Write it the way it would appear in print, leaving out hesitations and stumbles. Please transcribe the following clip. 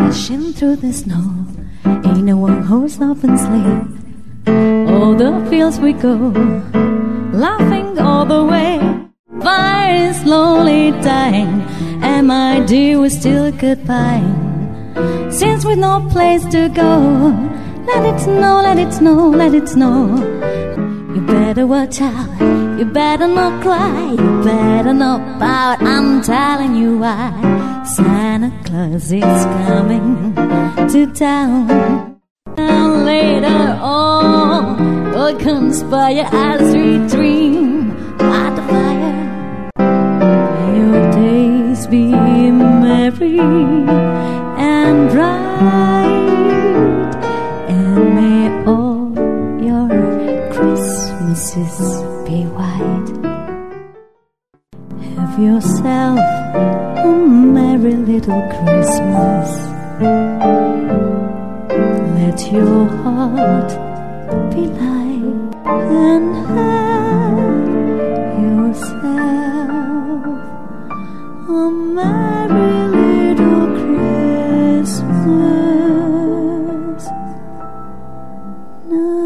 Dashing through the snow in a one-horse open sleigh. All the fields we go, laughing all the way. Fire is slowly dying, and my dear, we're still goodbye. Since we've no place to go, let it snow, let it snow, let it snow. You better watch out, you better not cry, you better not pout, I'm telling you why. Santa Claus is coming to town. And later on, we'll conspire as we dream by the fire. May your days be merry and bright, and may all your Christmases be white. Have yourself a merry little Christmas. Let your heart be light, and have yourself a merry little Christmas now.